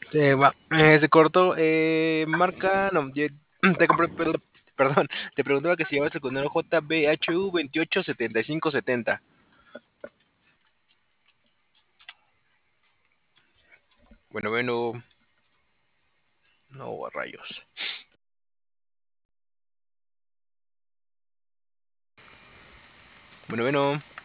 Se cortó. Marca, no, perdón, te preguntaba que si llevas el condenado JBHU 287570. Bueno, bueno, no, rayos. Bueno, bueno.